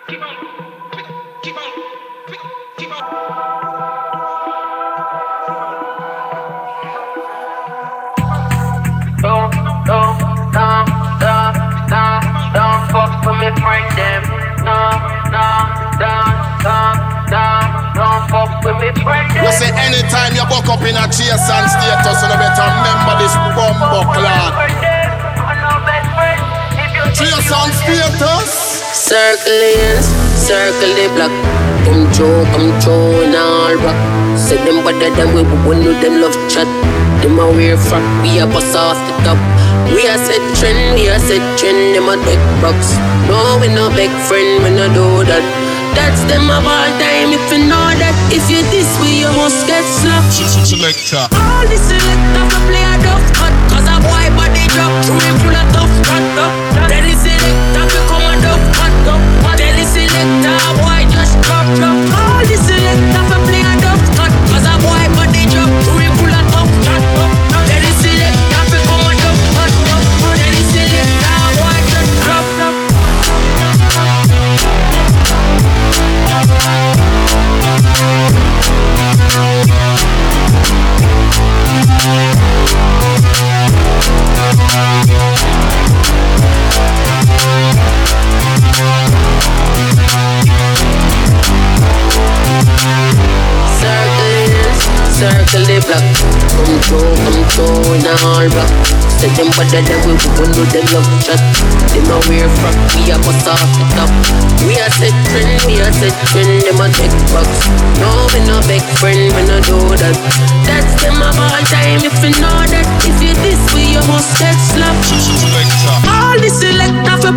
Don't fuck with me, friend them. Don't fuck with me, friend them. You say anytime you buck up in a chase and status, you better remember this bumbo clan. Chase and status. Circle the block. Come through in all rock. Say them better than we won't do them love chat. Them a wear frock, we a bust off the top. We a set trend, them a deck box. No, we no big friend, we no do that. That's them of all time, if you know that. If you this way, you must get slapped. Selector. All the selector for play a duff cut. Cause a boy body drop, through him full of tough cut. Tell the selector to come a duff cut. Tell the selector, boy just drop. All the selector for play a duff cut. Cause a boy body drop, through him full of tough cut. Tell the selector to come a duff cut. Tell the selector, boy just drop. Circle the block. Come through in all rock. Say them better than we won't do them love chat. Them a wear frock, we a bust off the top. We a set trend, them a take box. No, we no big friend, we no do that. That's them of all time, if you know that. If you this way, you must get slapped. Selector. All the selector for